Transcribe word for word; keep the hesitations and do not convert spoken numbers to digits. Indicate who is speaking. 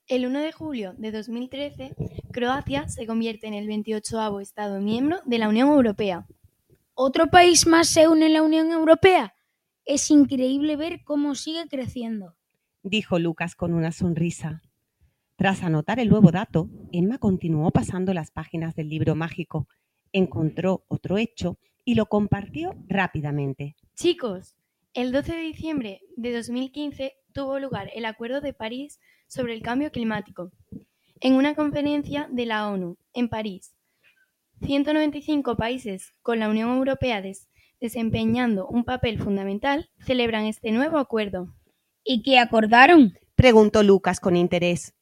Speaker 1: El uno de julio de dos mil trece, Croacia se convierte en el veintiochoavo Estado miembro de la Unión Europea.
Speaker 2: ¿Otro país más se une a la Unión Europea? Es increíble ver cómo sigue creciendo,
Speaker 3: dijo Lucas con una sonrisa. Tras anotar el nuevo dato, Emma continuó pasando las páginas del libro mágico, encontró otro hecho y lo compartió rápidamente.
Speaker 1: Chicos, el doce de diciembre de dos mil quince tuvo lugar el Acuerdo de París sobre el cambio climático. En una conferencia de la ONU en París, ciento noventa y cinco países con la Unión Europea des- desempeñando un papel fundamental celebran este nuevo acuerdo.
Speaker 2: ¿Y qué acordaron?,
Speaker 3: preguntó Lucas con interés.